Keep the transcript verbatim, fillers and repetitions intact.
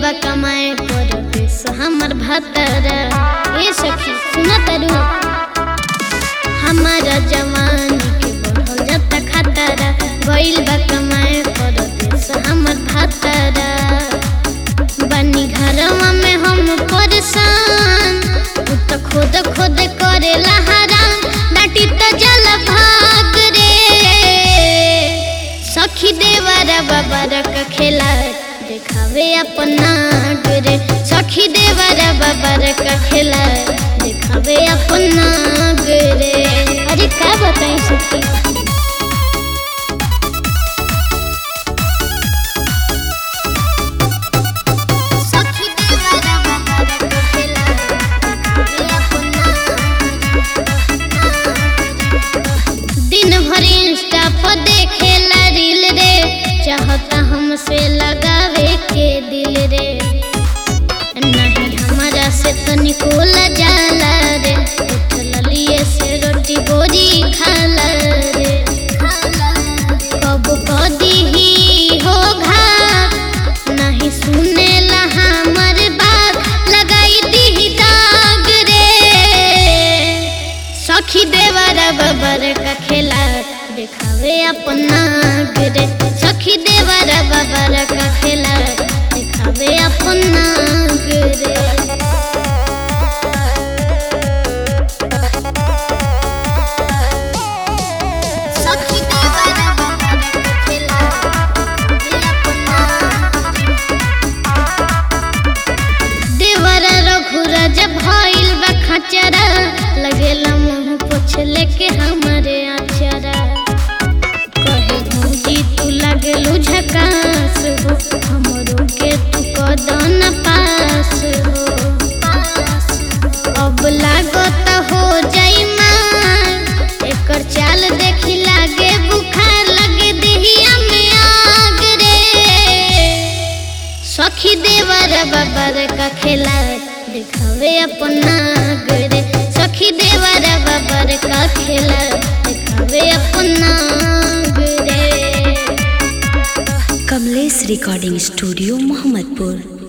बा कमाए पर बेस हमर भतरा। ए सखी सुना तारू हमारा जवानी के बढ़ल जाता खतरा। गइल बा कमाए पर बेस हमर भतरा। बनी घरवा में हम परेशान उ त खुद खुद करेला हराम। डाटी त जल भाग रे सखी देवरा बाबा का खेला देखावे अपना रे। सखी देवरा बाबा का खेला देखावे अपना रे। अरे का बताई सखी इंस्टा पर देखेला रील रे चाहता हमसे लगावे के दिल रे। नहीं हमारा से तनिको जाला रे उठल लिए से रोटी बोरी खाला रे। कब कदी ही हो घात नहीं सुनेला हमर बात लगाई दी दाग रे। सखी देवरा बाबर का खेला देखावे अपना रे। सखी देवरा बाबर का खेला देखावे अपना रे। सखी देवरा बाबर का खेला देखावे अपना। देवरा रघुरा जब भइल बा खचरा लगेला मुंह पोछ लेके हमारे आचरा। लगलू झकास हो हमरो के तू कदन पास हो। अब लागत हो जाई मार एकर चाल देखी लागे बुखार लगे देहिया में आग रे। सखी देवरा बाबर का खेला दिखावे अपना रे। सखी देवरा बाबर का खेला दिखावे अपना रे। Kamlesh recording studio Mohammadpur.